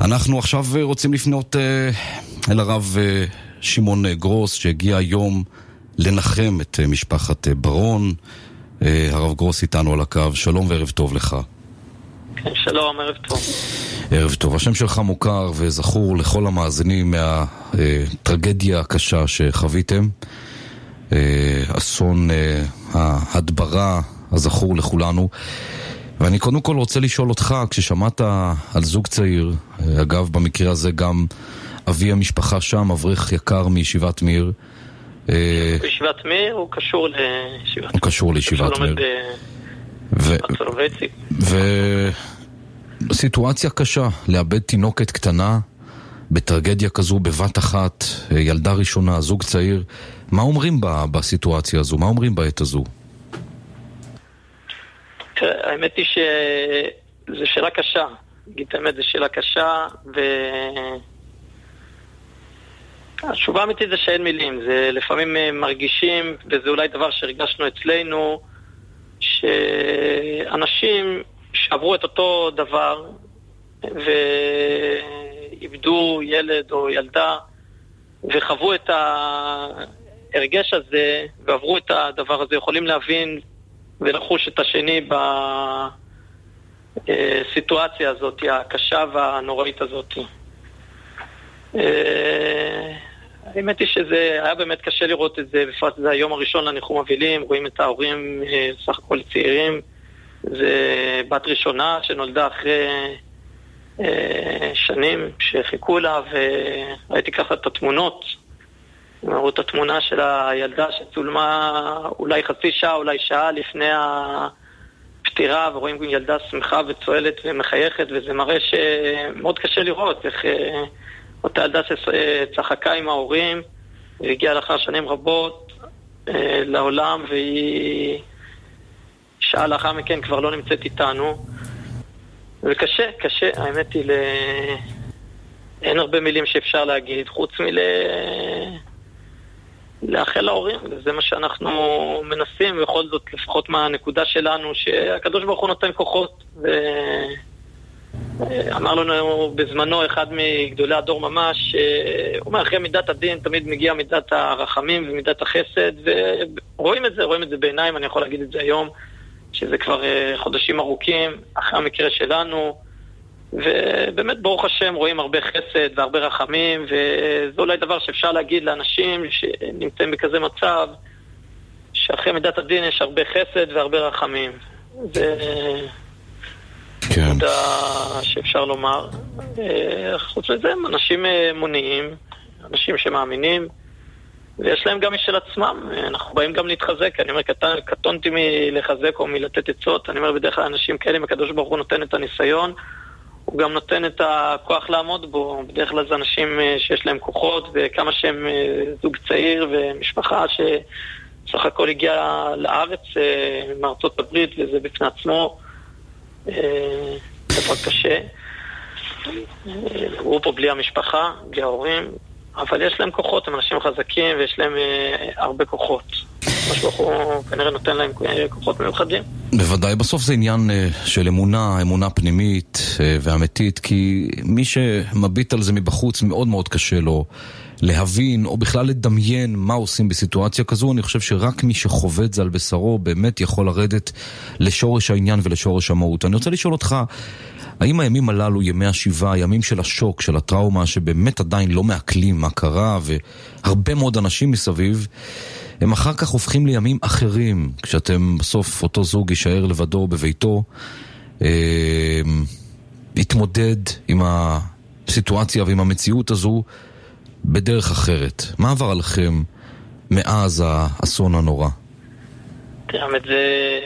אנחנו עכשיו רוצים לפנות אל הרב שמעון גרוס, שהגיע היום לנחם את משפחת ברון. הרב גרוס איתנו על הקו. שלום וערב טוב לך. כן, שלום, ערב טוב. ערב טוב. השם שלך מוכר וזכור לכל המאזינים מהטרגדיה הקשה שחוויתם. אסון ההדברה הזכור לכולנו. ואני קודם כל רוצה לשאול אותך, כששמעת על זוג צעיר, אגב במקרה הזה גם אבי המשפחה שם, אברך יקר מישיבת מיר. בישיבת מיר הוא קשור לישיבת מיר. הוא קשור לישיבת מיר. וסיטואציה קשה, לאבד תינוקת קטנה בטרגדיה כזו בבת אחת, ילדה ראשונה, זוג צעיר. מה אומרים בסיטואציה הזו? מה אומרים בעת הזו? האמת היא שזו שאלה קשה. נגיד האמת, זו שאלה קשה, והתשובה האמיתית זה שאין מילים. זה לפעמים מרגישים, וזה אולי דבר שהרגשנו אצלנו, שאנשים שעברו את אותו דבר ואיבדו ילד או ילדה וחוו את ההרגש הזה ועברו את הדבר הזה, יכולים להבין ולחוש את השני בסיטואציה הזאת, הקשה והנוראית הזאת. האמת היא שזה היה באמת קשה לראות את זה, בפרט זה היום הראשון לניחום אבלים, רואים את ההורים סך הכל צעירים, זה בת ראשונה שנולדה אחרי שנים שחיכו לה, וראיתי ככה את התמונות, ראו את התמונה של הילדה שצולמה אולי חצי שעה, אולי שעה לפני הפטירה, ורואים ילדה שמחה וצועלת ומחייכת, וזה מראה שמאוד קשה לראות איך אותה ילדה שצחקה עם ההורים, והגיעה לאחר שנים רבות לעולם, והיא שעה לאחר מכן כבר לא נמצאת איתנו. וקשה, קשה, האמת היא אין הרבה מילים שאפשר להגיד, חוץ לאחל להורים, וזה מה שאנחנו מנסים, ובכל זאת, לפחות מהנקודה שלנו, שהקדוש ברוך הוא נותן כוחות, אמר לנו בזמנו אחד מגדולי הדור ממש, הוא אומר, אחרי מידת הדין תמיד מגיע מידת הרחמים ומידת החסד, ורואים את זה בעיניים, אני יכול להגיד את זה היום, שזה כבר חודשים ארוכים, אחרי המקרה שלנו, ובאמת ברוך השם רואים הרבה חסד והרבה רחמים, וזה אולי דבר שאפשר להגיד לאנשים שנמצאים בכזה מצב, שאחרי מידת הדין יש הרבה חסד והרבה רחמים. כן. נקודה שאפשר לומר. חוץ לזה, אנשים מוניים, אנשים שמאמינים, ויש להם גם משל עצמם. אנחנו באים גם להתחזק. אני אומר, קטונתי מלחזק או מלתת עצות. אני אומר, בדרך כלל אנשים כאלה, הקדוש ברוך הוא נותן את הניסיון, הוא גם נותן את הכוח לעמוד בו. בדרך כלל זה אנשים שיש להם כוחות, וכמה שהם זוג צעיר ומשפחה שסך הכל הגיע לארץ מארצות הברית, וזה בפני עצמו דבר קשה. הוא פה בלי המשפחה, בלי ההורים, אבל יש להם כוחות, הם אנשים חזקים ויש להם הרבה כוחות. משהו הוא כנראה נותן להם כוחות מיוחדים. בוודאי, בסוף זה עניין של אמונה פנימית ואמיתית, כי מי שמביט על זה מבחוץ מאוד מאוד קשה לו להבין או בכלל לדמיין מה עושים בסיטואציה כזו. אני חושב שרק מי שחווה את זה על בשרו באמת יכול לרדת לשורש העניין ולשורש המהות. אני רוצה לשאול אותך, האם הימים הללו, ימי השבעה, ימים של השוק, של הטראומה, שבאמת עדיין לא מעכלים מה קרה, והרבה מאוד אנשים מסביב, הם אחר כך הופכים לימים אחרים, כשאתם בסוף אותו זוג יישאר לבדו בביתו, יתמודד עם הסיטואציה ועם המציאות הזו בדרך אחרת. מה עבר עליכם מאז האסון הנורא? תאמת זה...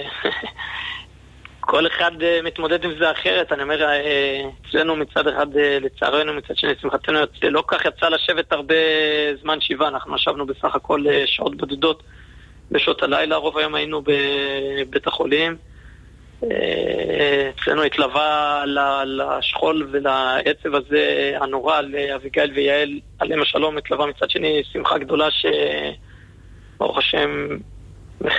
כל אחד מתמודד עם זה אחרת. אני אומר, אצלנו מצד אחד לצערנו, מצד שני שמחתנו, לא כך יצא לשבת הרבה זמן שבעה. אנחנו ישבנו בסך הכל שעות בודדות בשעות הלילה, רוב היום היינו בבית החולים. אצלנו התלווה לשכול ולעצב הזה הנורא לאביגיל ויעל, עליהם השלום, התלווה מצד שני שמחה גדולה שברוך השם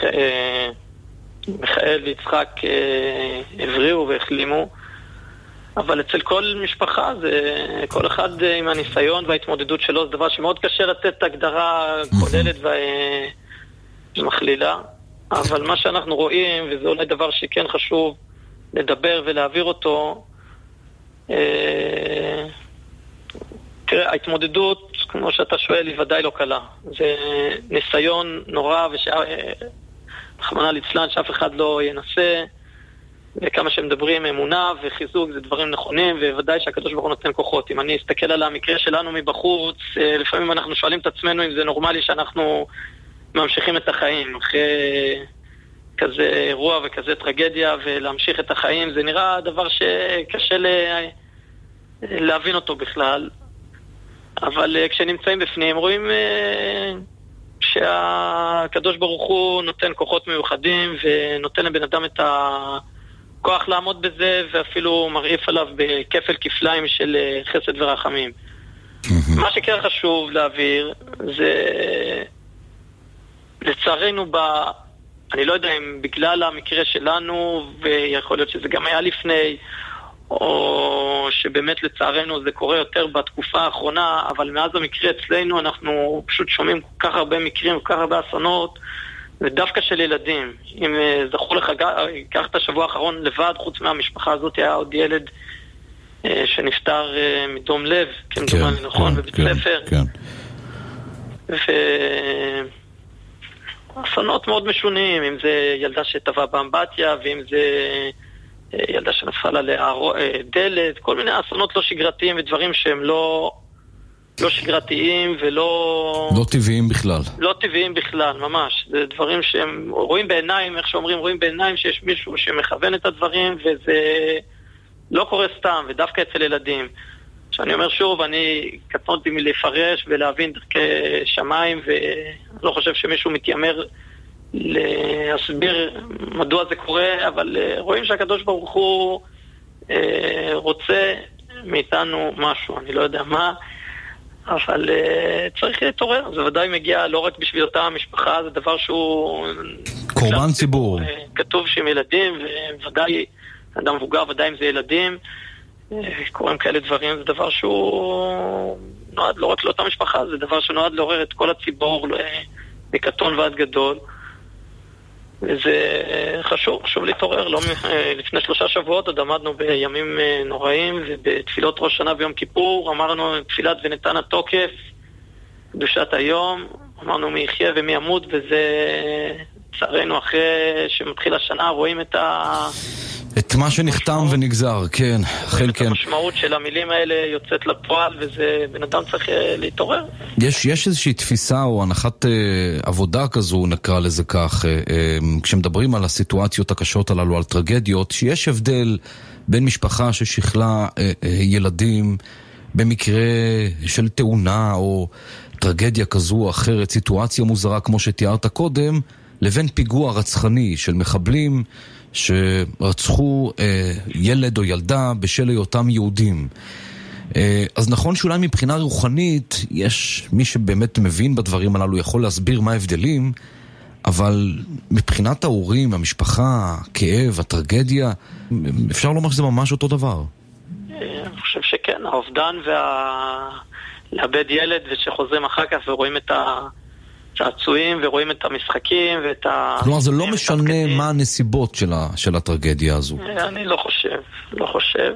מיכאל ויצחק הבריאו והחלימו. אבל אצל כל משפחה, כל אחד עם הניסיון וההתמודדות שלו, זה דבר שמאוד קשה לתת הגדרה כוללת ומכלילה. אבל מה שאנחנו רואים, וזה אולי דבר שכן חשוב לדבר ולהעביר אותו, תראה, ההתמודדות, כמו שאתה שואל, היא ודאי לא קלה. זה ניסיון נורא, וחמנה ליצלן שאף אחד לא ינסה, וכמה שמדברים אמונה וחיזוק זה דברים נכונים, וודאי שהקדוש ברוך הוא נותן כוחות. אם אני אסתכל על המקרה שלנו מבחוץ, לפעמים אנחנו שואלים את עצמנו אם זה נורמלי שאנחנו ממשיכים את החיים אחרי כזה אירוע וכזה טרגדיה, ולהמשיך את החיים זה נראה דבר שקשה להבין אותו בכלל. אבל כשנמצאים בפנים רואים שהקדוש ברוך הוא נותן כוחות מיוחדים ונותן לבן אדם את הכוח לעמוד בזה, ואפילו מרעיף עליו בכפל כפליים של חסד ורחמים. מה שכן חשוב להעביר זה לצערנו אני לא יודע אם בגלל המקרה שלנו, ויכול להיות שזה גם היה לפני, או שבאמת לצערנו זה קורה יותר בתקופה האחרונה, אבל מאז המקרה אצלנו אנחנו פשוט שומעים כל כך הרבה מקרים, כל כך הרבה אסונות, ודווקא של ילדים. אם זכור לך, קח את השבוע האחרון לבד, חוץ מהמשפחה הזאת היה עוד ילד שנפטר מדום לב, כמדומני, נכון, בבית ספר. אסונות מאוד משונים, אם זה ילדה שטבעה באמבטיה, ואם זה ילדה שנפל עליה דלת, כל מיני אסונות לא שגרתיים ודברים שהם לא שגרתיים ולא... לא טבעיים בכלל. לא טבעיים בכלל, ממש. זה דברים שהם רואים בעיניים, איך שאומרים, רואים בעיניים שיש מישהו שמכוון את הדברים, וזה לא קורה סתם, ודווקא אצל ילדים. שאני אומר שוב, אני קטנתי מלפרש ולהבין דרכי שמיים, ולא חושב שמישהו מתיימר להסביר מדוע זה קורה, אבל רואים שהקדוש ברוך הוא רוצה מאיתנו משהו, אני לא יודע מה, אבל צריך להתעורר. זה ודאי מגיע לא רק בשביל אותה המשפחה, זה דבר שהוא... קורבן ציבור. כתוב שהם ילדים, וודאי אדם מבוגר, ודאי אם זה ילדים, קוראים כאלה דברים, זה דבר שהוא נועד לא רק לאותה משפחה, זה דבר שנועד לעורר את כל הציבור, מקטון ועד גדול, וזה חשוב להתעורר. לפני 3 שבועות עוד עמדנו בימים נוראים, ובתפילות ראש שנה ויום כיפור אמרנו תפילת ונתן התוקף, קדושת היום, אמרנו מי יחיה ומי ימות, וזה צערנו אחרי שמתחיל השנה רואים את מה שנחתם ונגזר, כן, אכן כן. המשמעות של המילים האלה יוצאת לפועל, וזה בן אדם צריך להתעורר. יש איזושהי תפיסה או הנחת עבודה כזו, נקרא לזה כך, כשמדברים על הסיטואציות הקשות הללו, על טרגדיות, שיש הבדל בין משפחה ששכלה ילדים במקרה של תאונה או טרגדיה כזו או אחרת, סיטואציה מוזרה כמו שתיארת קודם, לבין פיגוע רצחני של מחבלים שרצחו ילד או ילדה בשל היותם יהודים. אז נכון שאולי מבחינה רוחנית יש מי שבאמת מבין בדברים הללו, יכול להסביר מה ההבדלים, אבל מבחינת ההורים, המשפחה, הכאב, הטרגדיה, אפשר לומר שזה ממש אותו דבר. אני חושב שכן, האובדן לאבד ילד ושחוזרים אחר כך ורואים את צעצועים ורואים את המשחקים ואת כלומר, זה לא משנה מה הנסיבות של הטרגדיה הזו. אני לא חושב.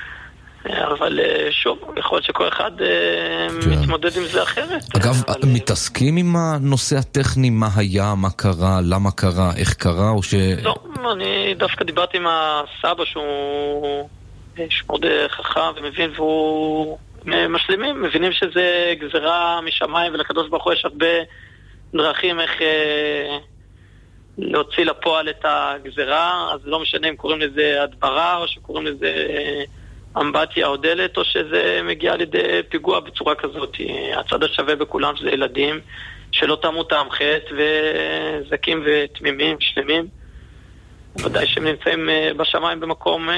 אבל שוב, יכול להיות שכל אחד מתמודד עם זה אחרת. אגב, מתעסקים עם הנושא הטכני, מה היה, מה קרה, למה קרה, איך קרה, או ש... לא, אני דווקא דיברתי עם הסבא שהוא מאוד חכם ומבין, והוא משלימים, מבינים שזה גזרה משמיים, ולקדוש ברוך הוא יש הרבה דרכים איך להוציא לפועל את הגזרה, אז לא משנה אם קוראים לזה הדברה, או שקוראים לזה אמבטיה או דלת, או שזה מגיע לידי פיגוע בצורה כזאת. הצד השווה בכולם זה ילדים שלא תמו טעם חטא וזקים ותמימים, שלמים. ודאי שהם נמצאים בשמיים במקום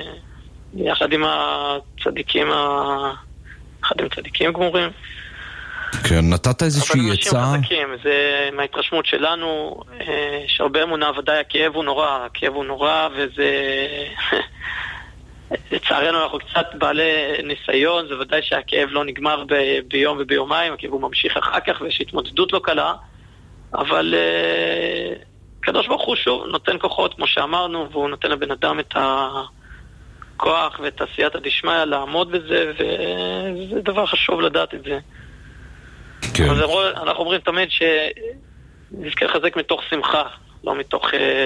יחד עם הצדיקים, אחד עם צדיקים גמורים. כן, נתת איזושהי אבל יצא... אנשים חזקים, זה מההתרשמות שלנו, יש הרבה אמונה, ודאי הכאב הוא נורא, וזה... לצערנו אנחנו קצת בעלי ניסיון, זה ודאי שהכאב לא נגמר ביום וביומיים, הכאב הוא ממשיך אחר כך ויש התמודדות לא קלה, אבל קדוש ברוך הוא שוב נותן כוחות כמו שאמרנו, והוא נותן לבן אדם את הכוח ואת עשייתא דשמיא לעמוד בזה, וזה דבר חשוב לדעת את זה. כן. אז אנחנו אומרים תמיד שנזכה לחזק מתוך שמחה, לא מתוך...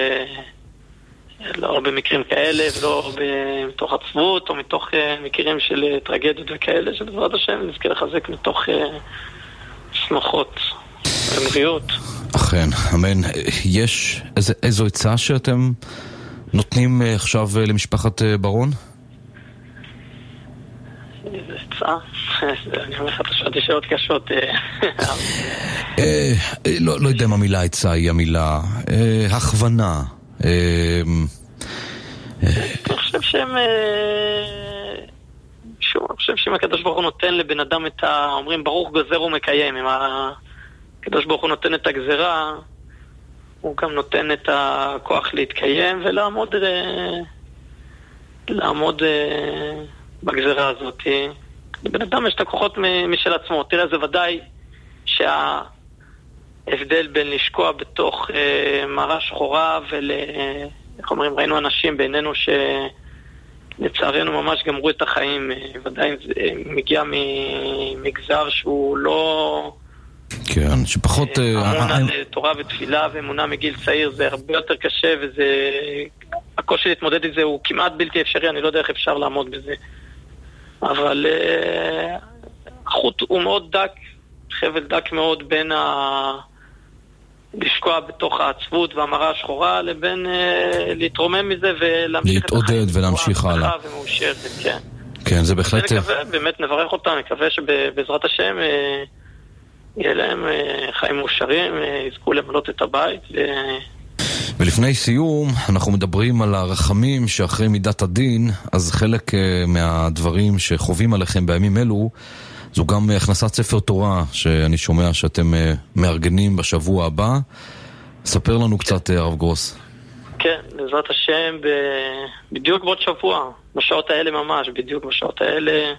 לא במקרים כאלה, ולא מתוך עצבות, או מתוך מקרים של טרגדיות וכאלה, שבעזרת השם נזכה לחזק מתוך שמחות ובריאות. אכן, אמן. יש איזו עצה שאתם נותנים עכשיו למשפחת ברון? איזו עצה? אני אומר לך, פשוט יש שאלות קשות. לא יודע אם המילה עצה היא המילה. הכוונה. אני חושב שאם הקדוש ברוך הוא נותן לבן אדם את אומרים ברוך גוזר ומקיים, אם הקדוש ברוך הוא נותן את הגזרה, הוא גם נותן את הכוח להתקיים ולעמוד בגזרה הזאת. לבן אדם יש את הכוחות משל עצמו. תראה, זה ודאי ההבדל בין לשקוע בתוך מערה שחורה איך אומרים, ראינו אנשים בינינו שלצערנו ממש גמרו את החיים, ודאי מגיע ממגזר שהוא לא... כן, שפחות... אמון על תורה ותפילה ואמונה מגיל צעיר, זה הרבה יותר קשה, וזה... הקושי להתמודד עם זה הוא כמעט בלתי אפשרי, אני לא יודע איך אפשר לעמוד בזה. אבל החוט הוא מאוד דק, חבל דק מאוד בין לשקוע בתוך העצבות והמראה השחורה לבין להתרומם מזה ולהמשיך להתעודד ולהמשיך הלאה. כן. כן, זה בהחלט... באמת נברך אותם, מקווה שבעזרת השם יהיה להם חיים מאושרים, יזכו למלות את הבית. ולפני סיום, אנחנו מדברים על הרחמים שאחרי מידת הדין, אז חלק מהדברים שחווים עליכם בימים אלו, זו גם הכנסת ספר תורה שאני שומע שאתם מארגנים בשבוע הבא. ספר לנו קצת, הרב גרוס. כן, בעזרת השם, בדיוק בעוד שבוע, בשעות האלה ממש, בדיוק בשעות האלה,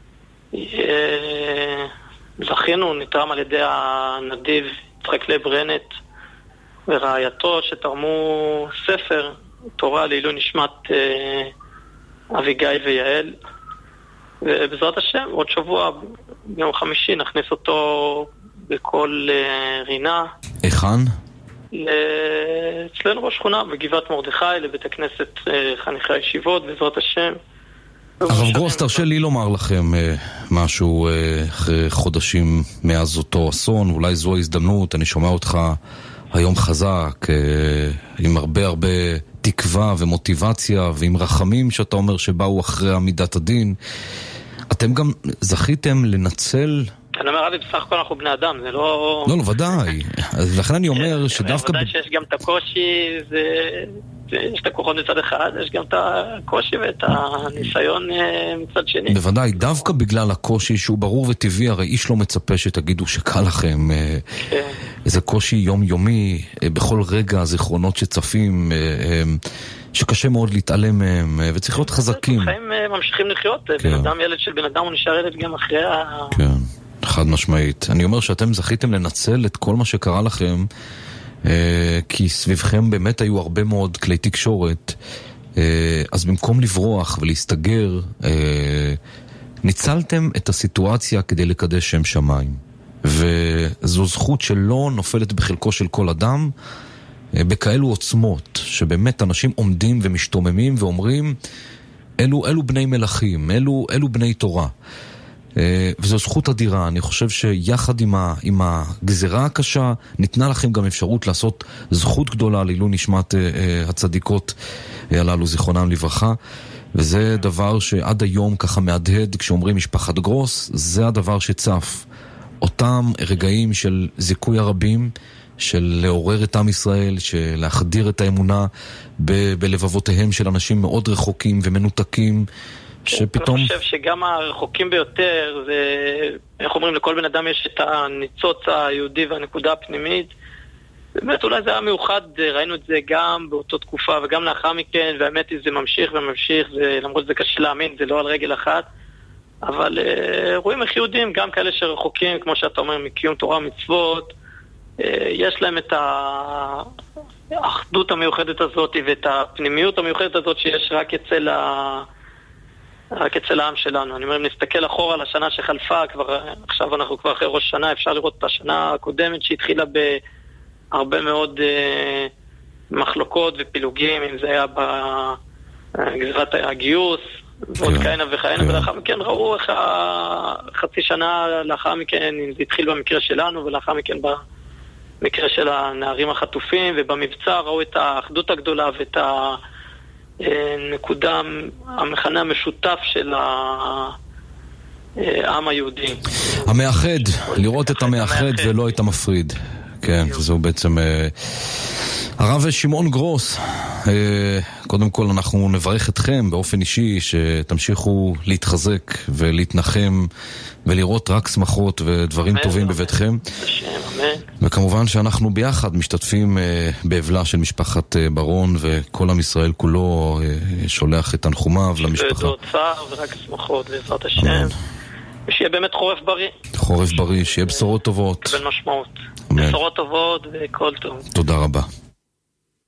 זכינו, נתרם על ידי הנדיב יצחק לב רנט ורעייתו, שתרמו ספר תורה לעילוי נשמת אביגי ויעל. ובעזרת השם, עוד שבוע, ביום חמישי, נכניס אותו בכל רינה. היכן? אצלנו בשכונה, בגבעת מרדכי, לבית הכנסת חניכי הישיבות, בעזרת השם. הרב גרוס, תרשה לי לומר לכם משהו אחרי חודשים מאז אותו אסון, אולי זו ההזדמנות, אני שומע אותך היום חזק, עם הרבה תקווה ומוטיבציה ועם רחמים שאתה אומר שבאו אחרי עמידת הדין. אתם גם זכיתם לנצל... אני אומר, אבי, בסך הכל אנחנו בני אדם, זה לא... לא, ודאי. אז לכן אני אומר שדווקא... ודאי שיש גם את הקושי, יש את הכוחות מצד אחד, יש גם את הקושי ואת הניסיון מצד שני. בוודאי, דווקא בגלל הקושי שהוא ברור וטבעי, הרי איש לא מצפה שתגידו שקל לכם. איזה קושי יומיומי, בכל רגע זיכרונות שצפים, שקשה מאוד להתעלם מהם, וצריך להיות חזקים. חיים ממשיכים לחיות, בן אדם, ילד של בן אדם הוא נשאר ילד גם אחרי כן, חד משמעית. אני אומר שאתם זכיתם לנצל את כל מה שקרה לכם, כי סביבכם באמת היו הרבה מאוד כלי תקשורת, אז במקום לברוח ולהסתגר, ניצלתם את הסיטואציה כדי לקדש שם שמיים. וזו זכות שלא נופלת בחלקו של כל אדם, בכאלו עוצמות, שבאמת אנשים עומדים ומשתוממים ואומרים, אלו בני מלכים, אלו בני תורה. וזו זכות אדירה. אני חושב שיחד עם הגזרה הקשה, ניתנה לכם גם אפשרות לעשות זכות גדולה לעילוי נשמת הצדיקות הללו, זיכרונם לברכה. וזה דבר שעד היום ככה מהדהד כשאומרים משפחת גרוס, זה הדבר שצף. אותם רגעים של זיכוי הרבים, של לעורר את עם ישראל, של להחדיר את האמונה בלבבותיהם של אנשים מאוד רחוקים ומנותקים, שפתאום... אני חושב שגם הרחוקים ביותר, איך אומרים, לכל בן אדם יש את הניצוץ היהודי והנקודה הפנימית, באמת אולי זה היה מיוחד, ראינו את זה גם באותו תקופה וגם לאחר מכן, והאמת היא זה ממשיך וממשיך, למרות שזה קשה להאמין, זה לא על רגל אחת, אבל רואים איך יהודים, גם כאלה שרחוקים, כמו שאתה אומר, מקיום תורה ומצוות, יש להם את האחדות המיוחדת הזאת ואת הפנימיות המיוחדת הזאת שיש רק אצל העם שלנו. אני אומר, אם נסתכל אחורה על השנה שחלפה, עכשיו אנחנו כבר אחרי ראש שנה, אפשר לראות את השנה הקודמת שהתחילה בהרבה מאוד מחלוקות ופילוגים, אם זה היה בגזרת הגיוס, ועוד כהנה וכהנה, ולאחר מכן ראו איך חצי שנה לאחר מכן, אם זה התחיל במקרה שלנו, ולאחר מכן במקרה של הנערים החטופים, ובמבצע ראו את האחדות הגדולה ואת הנקודה, המכנה המשותף של העם היהודי. המאחד, לראות את המאחד ולא את המפריד. כן, זהו בעצם הרב שמעון גרוס. קודם כל אנחנו נברך אתכם באופן אישי שתמשיכו להתחזק ולהתנחם ולראות רק שמחות ודברים טובים בביתכם, וכמובן שאנחנו ביחד משתתפים באבלה של משפחת ברון, וכל עם ישראל כולו שולח את תנחומיו למשפחה. צער ורק שמחות בעזרת השם, ושיהיה באמת חורף בריא. חורף בריא, שיהיה בשורות טובות. בין משמעות. בשורות טובות וכל טוב. תודה רבה.